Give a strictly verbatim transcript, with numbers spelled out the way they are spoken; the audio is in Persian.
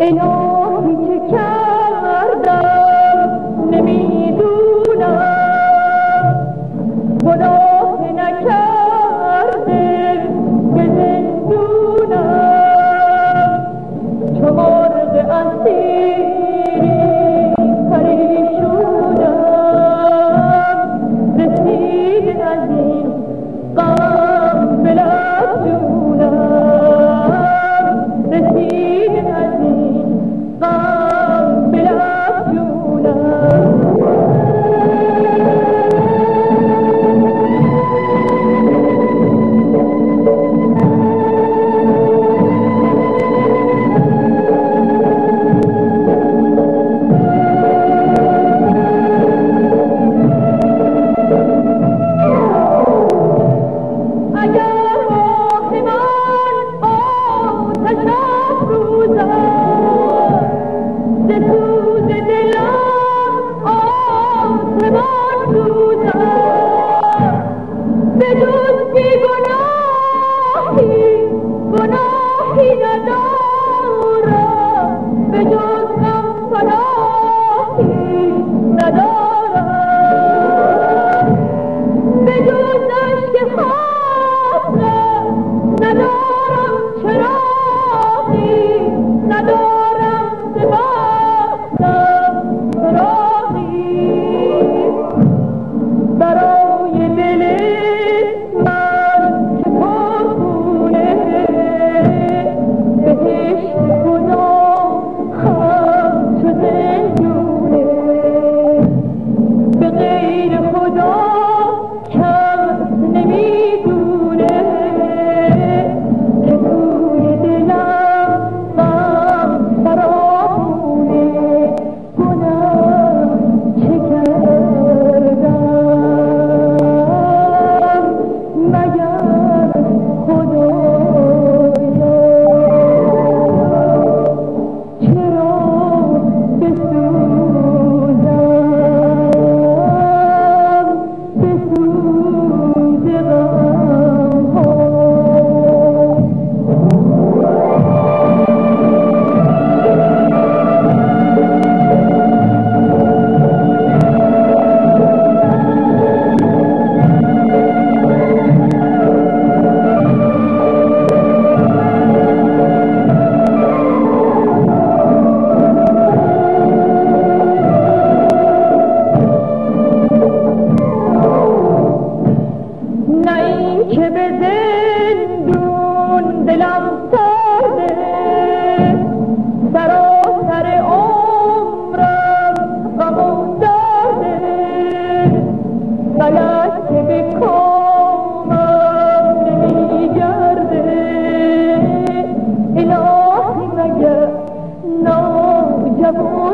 الهی چه کردم نمیدونم، گناه نکرده به زندونم، چو مرغ اسیری پریشونم، رسید از این غم به لب جونم، رسید از این غم به لب جونم. گناهی ندارم به جز غم، پناهی ندارم به جز اشک حسرت، ندارم چراغی، ندارم ز بختم سراغی، برای دل من که پرخونه بهشت خدا همچو زندونه، به غیر خدا کس نمیدونه که توی دلم غم فراوونه، گناه چه کردم مگر خدایا، چرا بسوزم به سوز غم‌ها. نه این که به زندون دلم سرده، سراسر عمرم غم و درده، فلک که به کامم نمیگرده، الهی مگر ناجوان